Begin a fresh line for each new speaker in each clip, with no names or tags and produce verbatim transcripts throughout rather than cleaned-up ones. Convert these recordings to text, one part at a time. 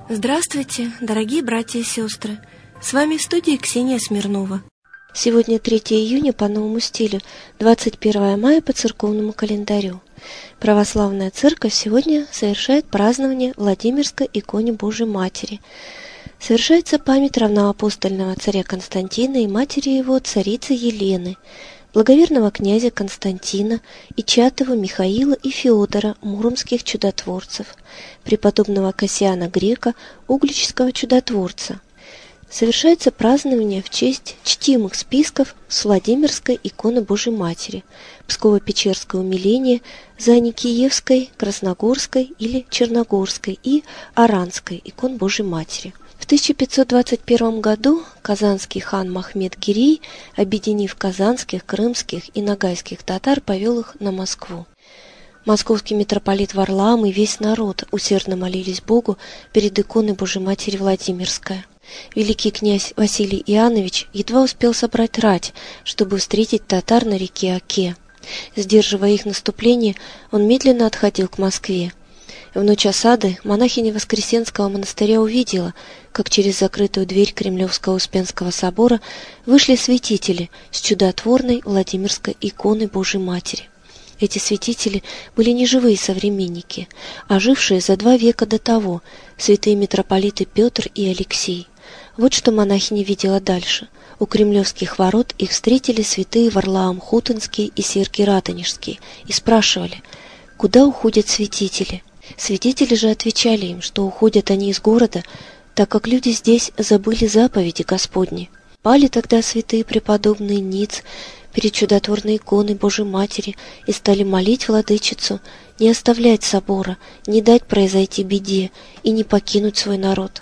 Здравствуйте, дорогие братья и сестры! С вами в студии Ксения Смирнова. Сегодня третьего июня по новому стилю, двадцать первого мая по церковному календарю. Православная Церковь сегодня совершает празднование Владимирской иконе Божией Матери. Совершается память равноапостольного царя Константина и матери его, царицы Елены, благоверного князя Константина, Ичатова Михаила и Феодора, муромских чудотворцев, преподобного Кассиана Грека, угличского чудотворца. Совершается празднование в честь чтимых списков с Владимирской иконы Божией Матери, Псково-Печерское умиление, Заникиевской, Красногорской или Черногорской и Аранской икон Божией Матери. В тысяча пятьсот двадцать первом году казанский хан Махмед Гирей, объединив казанских, крымских и ногайских татар, повел их на Москву. Московский митрополит Варлаам и весь народ усердно молились Богу перед иконой Божией Матери Владимирская. Великий князь Василий Иоаннович едва успел собрать рать, чтобы встретить татар на реке Оке. Сдерживая их наступление, он медленно отходил к Москве. В ночь осады монахиня Воскресенского монастыря увидела, как через закрытую дверь Кремлевского Успенского собора вышли святители с чудотворной Владимирской иконой Божией Матери. Эти святители были не живые современники, а жившие за два века до того, святые митрополиты Петр и Алексей. Вот что монахиня видела дальше. У кремлевских ворот их встретили святые Варлаам Хутынский и Сергий Радонежский и спрашивали, куда уходят святители. Святители же отвечали им, что уходят они из города, так как люди здесь забыли заповеди Господни. Пали тогда святые преподобные ниц перед чудотворной иконой Божией Матери и стали молить владычицу не оставлять собора, не дать произойти беде и не покинуть свой народ.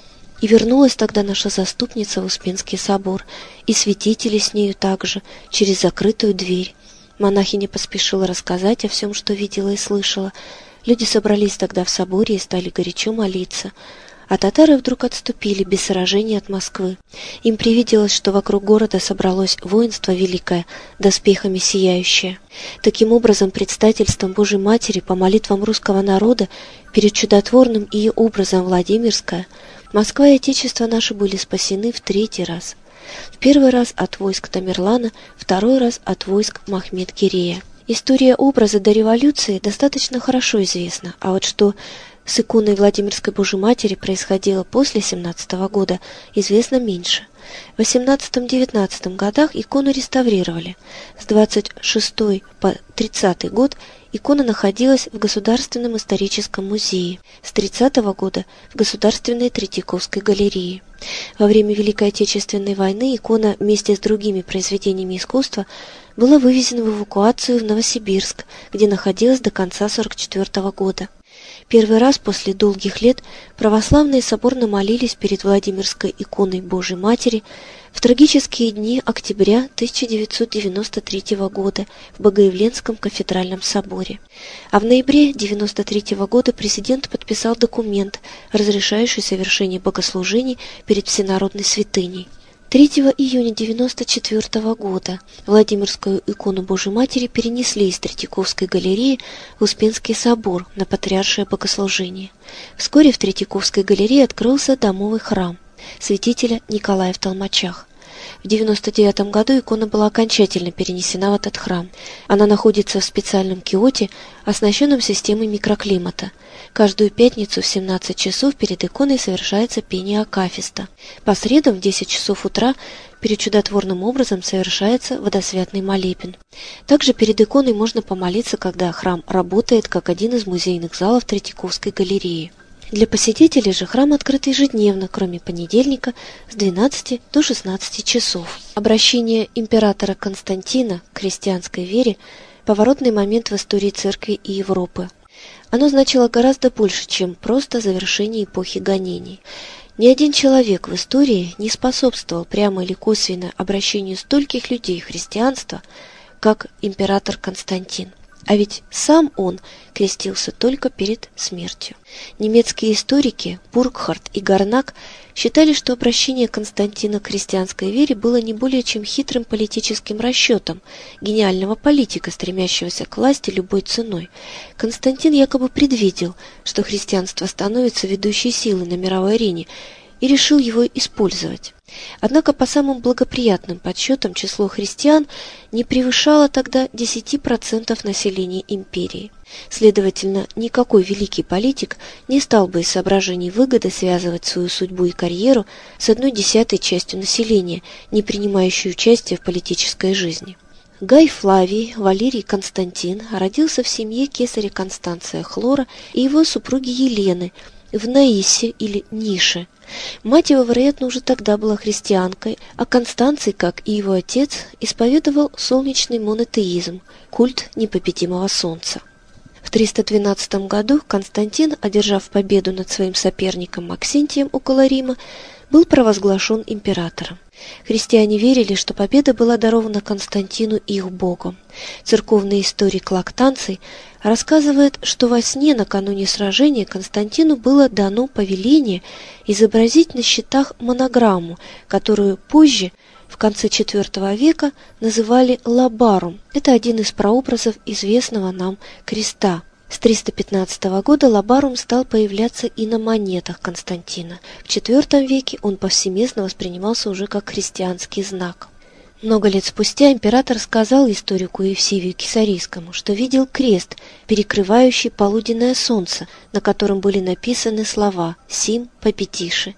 И вернулась тогда наша заступница в Успенский собор, и святители с нею также, через закрытую дверь. Монахиня поспешила рассказать о всем, что видела и слышала. Люди собрались тогда в соборе и стали горячо молиться. А татары вдруг отступили без сражений от Москвы. Им привиделось, что вокруг города собралось воинство великое, доспехами сияющее. Таким образом, предстательством Божией Матери по молитвам русского народа перед чудотворным ее образом Владимирская, Москва и Отечество наше были спасены в третий раз. В первый раз от войск Тамерлана, второй раз от войск Махмед Гирея. История образа до революции достаточно хорошо известна, а вот что с иконой Владимирской Божией Матери происходило после семнадцатого года, известно меньше. В восемнадцатом-девятнадцатом годах икону реставрировали. С двадцать шестого по тридцатый год икона находилась в Государственном историческом музее, с тридцатого года в Государственной Третьяковской галерее. Во время Великой Отечественной войны икона вместе с другими произведениями искусства была вывезена в эвакуацию в Новосибирск, где находилась до конца сорок четвёртого года. Первый раз после долгих лет православные соборно молились перед Владимирской иконой Божией Матери в трагические дни октября тысяча девятьсот девяносто третьего года в Богоявленском кафедральном соборе. А в ноябре девяносто третьего года президент подписал документ, разрешающий совершение богослужений перед всенародной святыней. третьего июня девяносто четвёртого года Владимирскую икону Божией Матери перенесли из Третьяковской галереи в Успенский собор на патриаршее богослужение. Вскоре в Третьяковской галерее открылся домовый храм святителя Николая в Толмачах. В девяносто девятом году икона была окончательно перенесена в этот храм. Она находится в специальном киоте, оснащенном системой микроклимата. Каждую пятницу в семнадцать часов перед иконой совершается пение акафиста. По средам в десять часов утра перед чудотворным образом совершается водосвятный молебен. Также перед иконой можно помолиться, когда храм работает как один из музейных залов Третьяковской галереи. Для посетителей же храм открыт ежедневно, кроме понедельника, с двенадцати до шестнадцати часов. Обращение императора Константина к христианской вере – поворотный момент в истории Церкви и Европы. Оно значило гораздо больше, чем просто завершение эпохи гонений. Ни один человек в истории не способствовал прямо или косвенно обращению стольких людей в христианство, как император Константин. А ведь сам он крестился только перед смертью. Немецкие историки Буркхарт и Гарнак считали, что обращение Константина к христианской вере было не более чем хитрым политическим расчетом гениального политика, стремящегося к власти любой ценой. Константин якобы предвидел, что христианство становится ведущей силой на мировой арене, и решил его использовать. Однако по самым благоприятным подсчетам число христиан не превышало тогда десяти процентов населения империи. Следовательно, никакой великий политик не стал бы из соображений выгоды связывать свою судьбу и карьеру с одной десятой частью населения, не принимающей участия в политической жизни. Гай Флавий Валерий Константин родился в семье кесаря Констанция Хлора и его супруги Елены в Наисе или Нише. Мать его, вероятно, уже тогда была христианкой, а Констанций, как и его отец, исповедовал солнечный монотеизм, культ непобедимого солнца. В триста двенадцатом году Константин, одержав победу над своим соперником Максентием около Рима, был провозглашен императором. Христиане верили, что победа была дарована Константину их богом. Церковный историк Лактанций рассказывает, что во сне накануне сражения Константину было дано повеление изобразить на щитах монограмму, которую позже, в конце четвертого века, называли лабарум. Это один из прообразов известного нам креста. С триста пятнадцатого года лабарум стал появляться и на монетах Константина. В четвертом веке он повсеместно воспринимался уже как христианский знак. Много лет спустя император сказал историку Евсевию Кесарийскому, что видел крест, перекрывающий полуденное солнце, на котором были написаны слова «Сим Папетиши».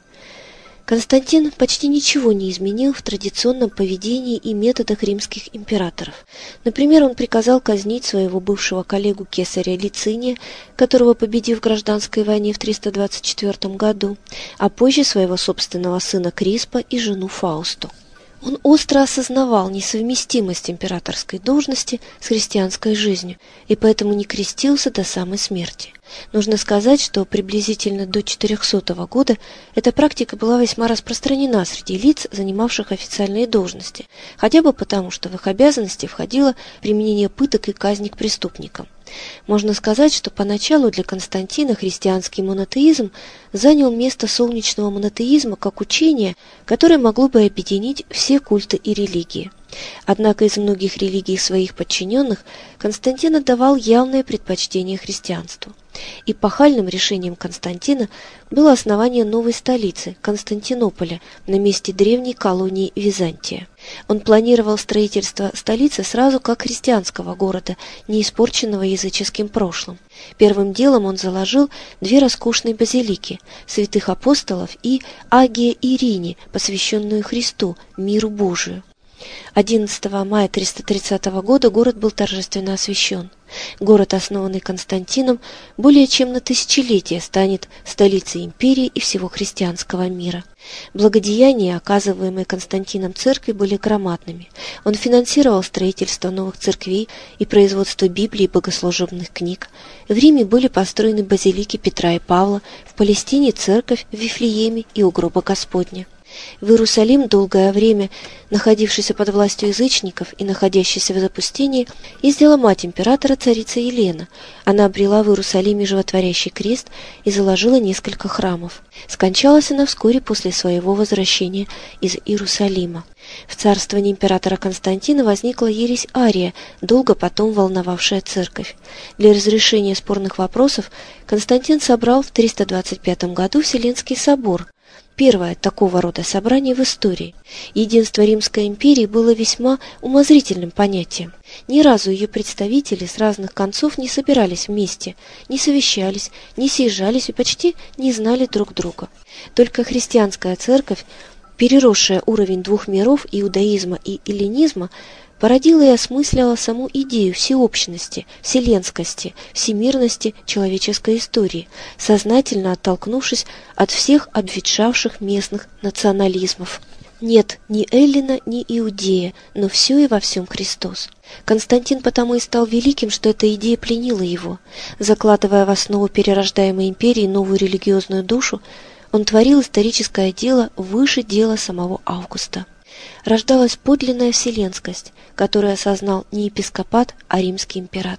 Константин почти ничего не изменил в традиционном поведении и методах римских императоров. Например, он приказал казнить своего бывшего коллегу кесаря Лициния, которого победил в гражданской войне в триста двадцать четвёртом году, а позже своего собственного сына Криспа и жену Фаусту. Он остро осознавал несовместимость императорской должности с христианской жизнью и поэтому не крестился до самой смерти. Нужно сказать, что приблизительно до четырехсотого года эта практика была весьма распространена среди лиц, занимавших официальные должности, хотя бы потому, что в их обязанности входило применение пыток и казни к преступникам. Можно сказать, что поначалу для Константина христианский монотеизм занял место солнечного монотеизма как учение, которое могло бы объединить все культы и религии. Однако из многих религий своих подчиненных Константин отдавал явное предпочтение христианству. Эпохальным решением Константина было основание новой столицы – Константинополя на месте древней колонии Византия. Он планировал строительство столицы сразу как христианского города, не испорченного языческим прошлым. Первым делом он заложил две роскошные базилики – святых апостолов и Агия Ирини, посвященную Христу, миру Божию. одиннадцатого мая триста тридцатого года город был торжественно освящен. Город, основанный Константином, более чем на тысячелетие станет столицей империи и всего христианского мира. Благодеяния, оказываемые Константином церкви, были громадными. Он финансировал строительство новых церквей и производство Библии и богослужебных книг. В Риме были построены базилики Петра и Павла, в Палестине церковь в Вифлееме и у гроба Господня. В Иерусалим, долгое время находившийся под властью язычников и находящийся в запустении, ездила мать императора, царица Елена. Она обрела в Иерусалиме животворящий крест и заложила несколько храмов. Скончалась она вскоре после своего возвращения из Иерусалима. В царствовании императора Константина возникла ересь Ария, долго потом волновавшая церковь. Для разрешения спорных вопросов Константин собрал в триста двадцать пятом году Вселенский собор, первое такого рода собрание в истории. Единство Римской империи было весьма умозрительным понятием. Ни разу ее представители с разных концов не собирались вместе, не совещались, не съезжались и почти не знали друг друга. Только христианская церковь, переросшая уровень двух миров, иудаизма и эллинизма, породила и осмыслила саму идею всеобщности, вселенскости, всемирности человеческой истории, сознательно оттолкнувшись от всех обветшавших местных национализмов. Нет ни Эллина, ни Иудея, но все и во всем Христос. Константин потому и стал великим, что эта идея пленила его. Закладывая в основу перерождаемой империи новую религиозную душу, он творил историческое дело выше дела самого Августа. Рождалась подлинная вселенскость, которую осознал не епископат, а римский император.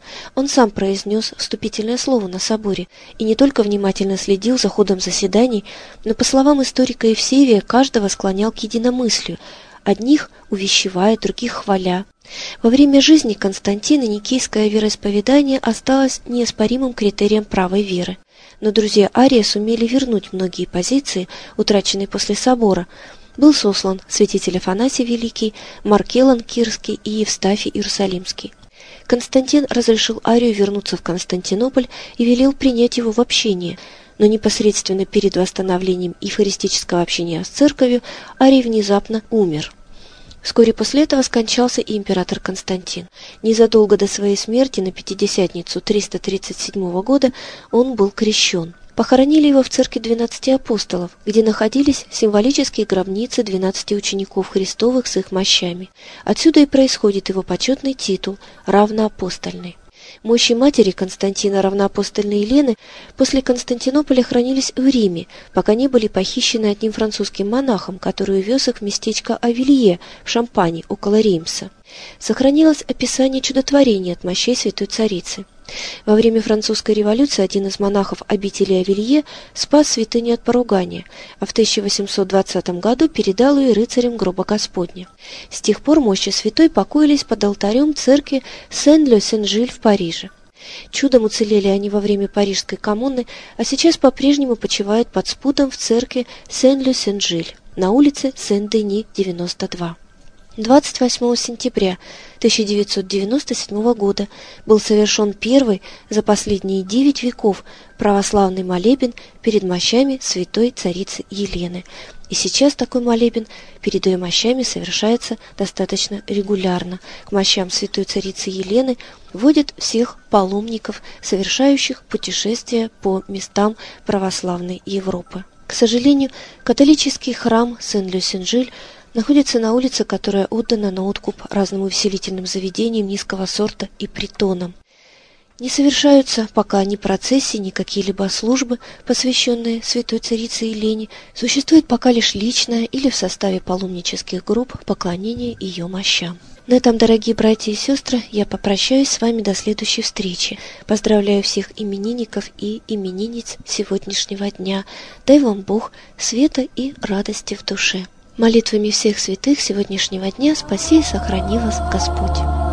Он сам произнес вступительное слово на соборе и не только внимательно следил за ходом заседаний, но, по словам историка Евсевия, каждого склонял к единомыслию, одних увещевая, других хваля. Во время жизни Константина никейское вероисповедание осталось неоспоримым критерием правой веры, но друзья Ария сумели вернуть многие позиции, утраченные после собора. Был сослан святитель Афанасий Великий, Маркелан Кирский и Евстафий Иерусалимский. Константин разрешил Арию вернуться в Константинополь и велел принять его в общение, но непосредственно перед восстановлением евхаристического общения с церковью Арий внезапно умер. Вскоре после этого скончался и император Константин. Незадолго до своей смерти, на Пятидесятницу триста тридцать седьмого года, он был крещен. Похоронили его в церкви двенадцати апостолов, где находились символические гробницы двенадцати учеников Христовых с их мощами. Отсюда и происходит его почетный титул «равноапостольный». Мощи матери Константина равноапостольной Елены после Константинополя хранились в Риме, пока не были похищены одним французским монахом, который увез их в местечко Авилье в Шампани, около Реймса. Сохранилось описание чудотворения от мощей святой царицы. Во время французской революции один из монахов обители Авилье спас святыню от поругания, а в тысяча восемьсот двадцатом году передал ее рыцарям гроба Господня. С тех пор мощи святой покоились под алтарем церкви Сен-Ле-Сен-Жиль в Париже. Чудом уцелели они во время Парижской коммуны, а сейчас по-прежнему почивают под спудом в церкви Сен-Ле-Сен-Жиль на улице Сен-Дени, девяносто два. двадцать восьмого сентября тысяча девятьсот девяносто седьмого года был совершен первый за последние девять веков православный молебен перед мощами святой царицы Елены. И сейчас такой молебен перед ее мощами совершается достаточно регулярно. К мощам святой царицы Елены водят всех паломников, совершающих путешествия по местам православной Европы. К сожалению, католический храм Сен-Ле-Сен-Жиль находится на улице, которая отдана на откуп разным увеселительным заведениям низкого сорта и притонам. Не совершаются пока ни процессии, ни какие-либо службы, посвященные святой царице Елене, существует пока лишь личное или в составе паломнических групп поклонение ее мощам. На этом, дорогие братья и сестры, я попрощаюсь с вами до следующей встречи. Поздравляю всех именинников и именинниц сегодняшнего дня. Дай вам Бог света и радости в душе. Молитвами всех святых сегодняшнего дня спаси и сохрани вас Господь.